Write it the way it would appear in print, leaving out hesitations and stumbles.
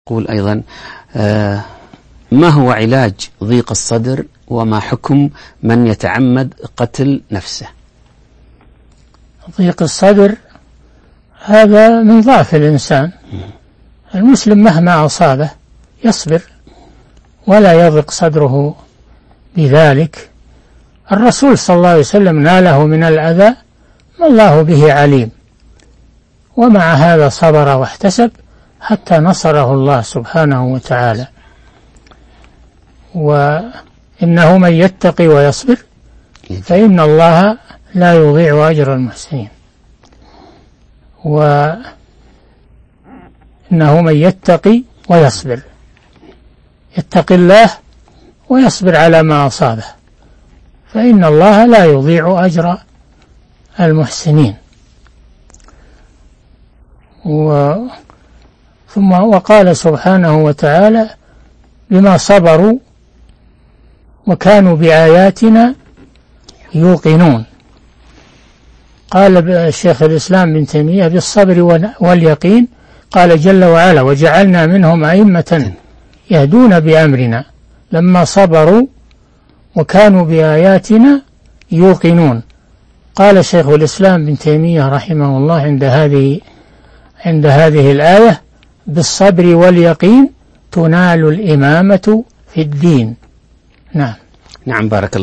يقول أيضا ما هو علاج ضيق الصدر وما حكم من يتعمد قتل نفسه؟ ضيق الصدر هذا من ضعف الإنسان. المسلم مهما أصابه يصبر ولا يضيق صدره بذلك. الرسول صلى الله عليه وسلم ناله من الأذى ما الله به عليم، ومع هذا صبر واحتسب حتى نصره الله سبحانه وتعالى. وإنه من يتقي ويصبر فإن الله لا يضيع أجر المحسنين. وإنه من يتقي ويصبر، يتقي الله ويصبر على ما أصابه فإن الله لا يضيع أجر المحسنين. ثم وقال سبحانه وتعالى بما صبروا وكانوا بآياتنا يوقنون. قال الشيخ الإسلام بن تيمية بالصبر واليقين، قال جل وعلا وجعلنا منهم أئمة يهدون بأمرنا لما صبروا وكانوا بآياتنا يوقنون. قال شيخ الإسلام بن تيمية رحمه الله عند هذه الآية بالصبر واليقين تنال الإمامة في الدين. نعم بارك الله.